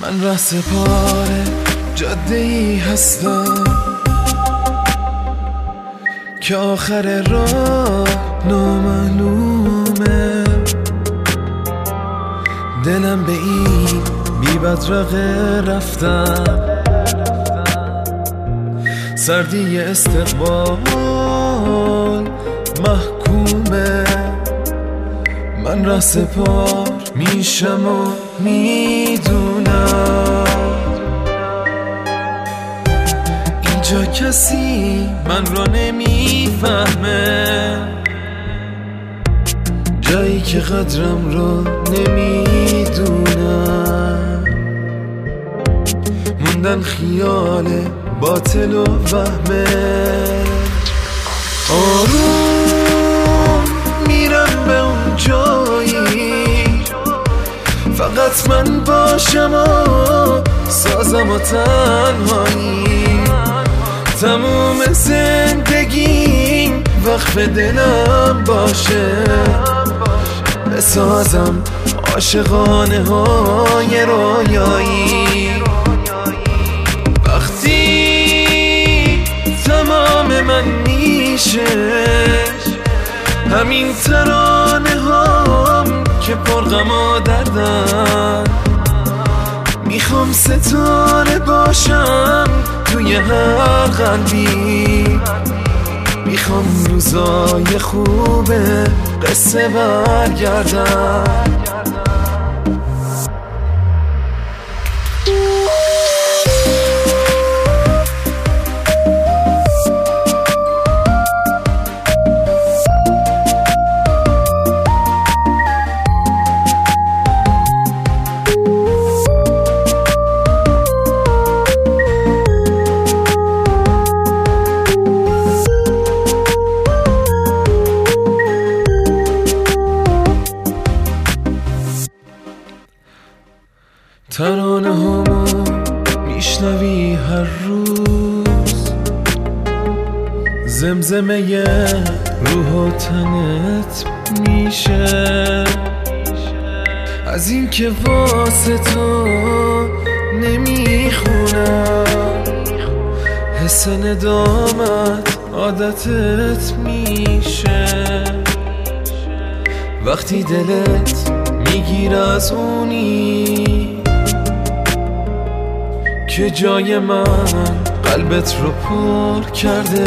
من ره سپار جاده ای هستم که آخر راه نامعلومه. دلم به این بی بدرقه رفتم، سردی استقبال محکومه. من ره سپار میشم و میدونم اینجا کسی من را نمیفهمه، جایی که قدرم را نمیدونم. موندن خیال باطل و وهمه. آروم میرم به اون جایی فقط من باشم و سازم و تنهایی. تموم زندگیم وقف دلم باشه، بسازم عاشقانه های رویایی. وقتی تمام من میشه همین ترانه هام که پر غم و دردن، میخوام ستاره باشم توی هر قلبی. میخوام روزای خوب قصه برگردن. ترانه هامو میشنوی هر روز، زمزمه روح و تنت میشه. از این که واسه تو نمیخونم، حس ندامت عادتت میشه. وقتی دلت میگیره از اونی که جای من قلبت رو پر کرده،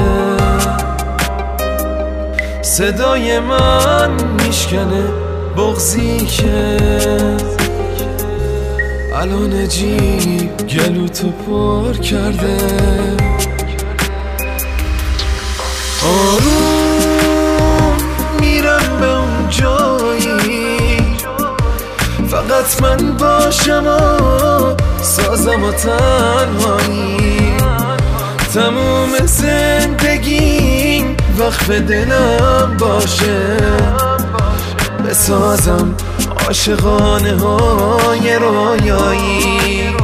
صدای من میشکنه بغضی که الان جیب گلوتو پر کرده. آروم میرم به اون جایی فقط من باشم و سازم و تنهایی. تموم زندگیم وقف دلم باشه، بسازم عاشقانه های رویایی.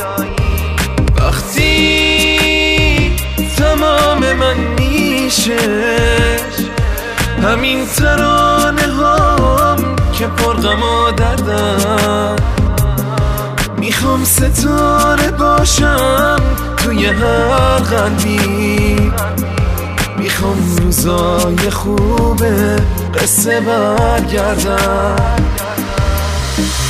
وقتی تمام من میشه همین ترانه هام که پر غم و دردن، میخوام ستاره باشم توی هر قلبی. میخوام روزای خوب قصه برگردن.